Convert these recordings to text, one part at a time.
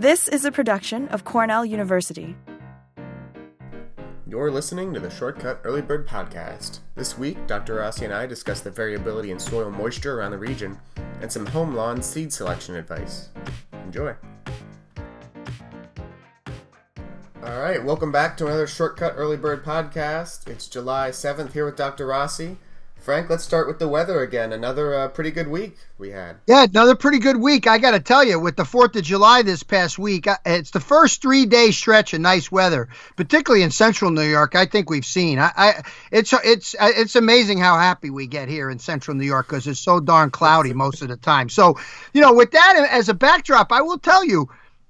This is a production of Cornell University. You're listening to the Shortcut Early Bird Podcast. This week, Dr. Rossi and I discuss the variability in soil moisture around the region and some home lawn seed selection advice. Enjoy. All right, welcome back to another Shortcut Early Bird Podcast. It's July 7th here with Dr. Rossi. Frank, let's start with the weather again. Another pretty good week we had. Yeah, another pretty good week. I got to tell you, with the 4th of July this past week, it's the first 3-day stretch of nice weather, particularly in central New York, I think we've seen. It's amazing how happy we get here in central New York because it's so darn cloudy most of the time. So, with that as a backdrop, I will tell you,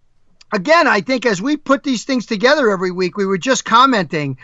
again, I think as we put these things together every week, we were just commenting,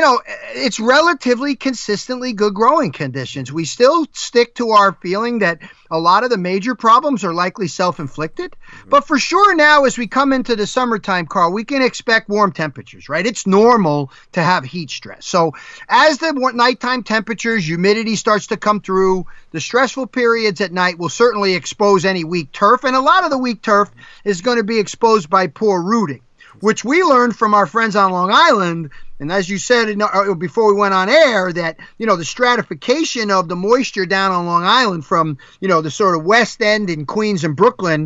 it's relatively consistently good growing conditions. We still stick to our feeling that a lot of the major problems are likely self-inflicted. Mm-hmm. But for sure now, as we come into the summertime, Carl, we can expect warm temperatures, right? It's normal to have heat stress. So as the nighttime temperatures, humidity starts to come through, the stressful periods at night will certainly expose any weak turf. And a lot of the weak turf is going to be exposed by poor rooting, which we learned from our friends on Long Island. And as you said before we went on air, that, the stratification of the moisture down on Long Island from, the sort of West End in Queens and Brooklyn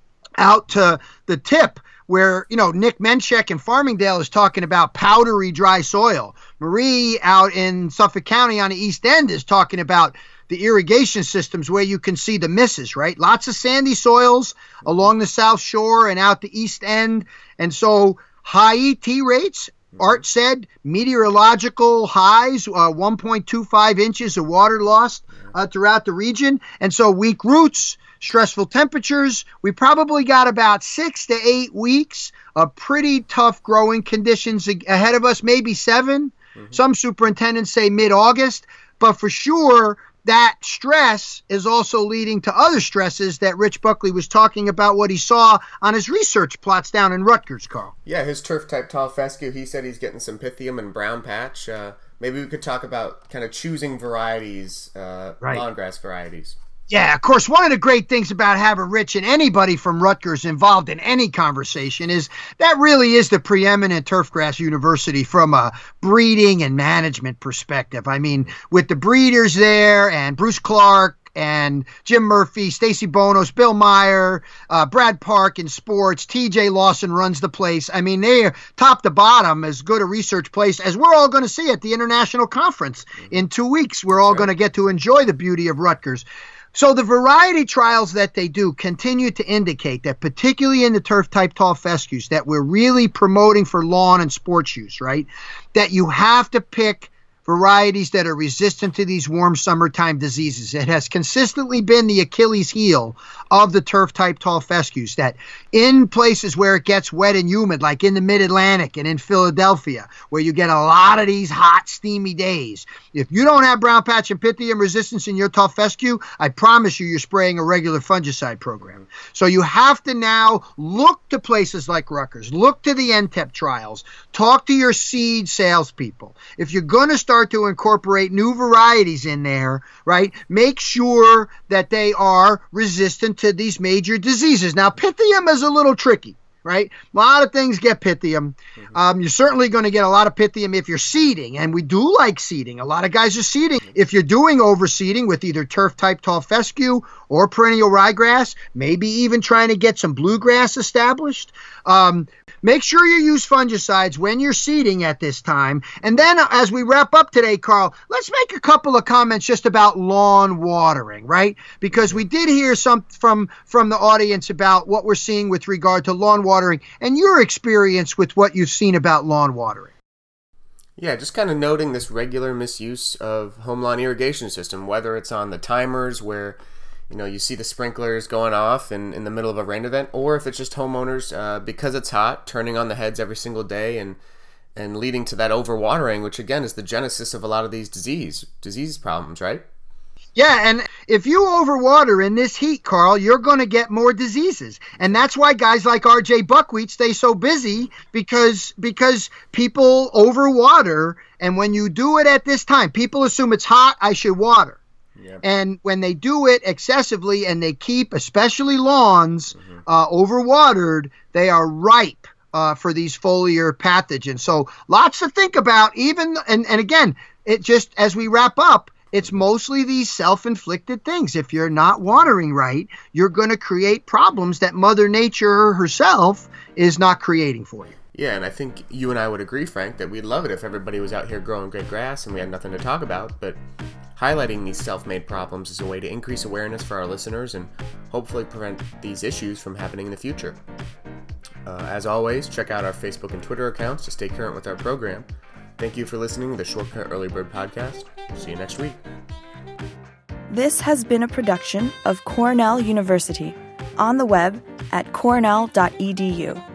out to the tip where, Nick Menchek in Farmingdale is talking about powdery dry soil. Marie out in Suffolk County on the East End is talking about the irrigation systems where you can see the misses, right? Lots of sandy soils along the South Shore and out the East End. And so high ET rates, Art said, meteorological highs, 1.25 inches of water lost throughout the region. And so weak roots, stressful temperatures. We probably got about 6 to 8 weeks of pretty tough growing conditions ahead of us, maybe 7. Mm-hmm. Some superintendents say mid-August. But for sure, that stress is also leading to other stresses that Rich Buckley was talking about what he saw on his research plots down in Rutgers, Carl. Yeah, his turf-type tall fescue, he said he's getting some Pythium and brown patch. Maybe we could talk about kind of choosing varieties, right. Lawn grass varieties. Yeah, of course, one of the great things about having Rich and anybody from Rutgers involved in any conversation is that really is the preeminent turfgrass university from a breeding and management perspective. I mean, with the breeders there and Bruce Clark and Jim Murphy, Stacy Bonos, Bill Meyer, Brad Park in sports, TJ Lawson runs the place. I mean, they are top to bottom as good a research place as we're all going to see at the International Conference in 2 weeks. We're all going to get to enjoy the beauty of Rutgers. So the variety trials that they do continue to indicate that, particularly in the turf-type tall fescues, that we're really promoting for lawn and sports use, right? That you have to pick varieties that are resistant to these warm summertime diseases. It has consistently been the Achilles heel of the turf-type tall fescues, that in places where it gets wet and humid, like in the mid-Atlantic and in Philadelphia, where you get a lot of these hot, steamy days, if you don't have brown patch and Pythium resistance in your tall fescue, I promise you're spraying a regular fungicide program. So you have to now look to places like Rutgers, look to the NTEP trials, talk to your seed salespeople. If you're going to start to incorporate new varieties in there, right, make sure that they are resistant to these major diseases. Now, Pythium is a little tricky, right? A lot of things get Pythium. You're certainly going to get a lot of Pythium if you're seeding, and we do like seeding. A lot of guys are seeding. If you're doing overseeding with either turf-type tall fescue or perennial ryegrass, maybe even trying to get some bluegrass established, make sure you use fungicides when you're seeding at this time. And then as we wrap up today, Carl, let's make a couple of comments just about lawn watering, right? Because we did hear some from the audience about what we're seeing with regard to lawn watering and your experience with what you've seen about lawn watering. Yeah, just kind of noting this regular misuse of home lawn irrigation system, whether it's on the timers where you see the sprinklers going off in the middle of a rain event, or if it's just homeowners, because it's hot, turning on the heads every single day and leading to that overwatering, which again is the genesis of a lot of these disease problems, right? Yeah, and if you overwater in this heat, Carl, you're going to get more diseases. And that's why guys like RJ Buckwheat stay so busy, because people overwater. And when you do it at this time, people assume it's hot, I should water. And when they do it excessively and they keep, especially lawns, overwatered, they are ripe for these foliar pathogens. So lots to think about. And again, it just, as we wrap up, it's mostly these self-inflicted things. If you're not watering right, you're going to create problems that Mother Nature herself is not creating for you. Yeah, and I think you and I would agree, Frank, that we'd love it if everybody was out here growing great grass and we had nothing to talk about, but highlighting these self-made problems is a way to increase awareness for our listeners and hopefully prevent these issues from happening in the future. As always, check out our Facebook and Twitter accounts to stay current with our program. Thank you for listening to the Shortcut Early Bird Podcast. See you next week. This has been a production of Cornell University, on the web at cornell.edu.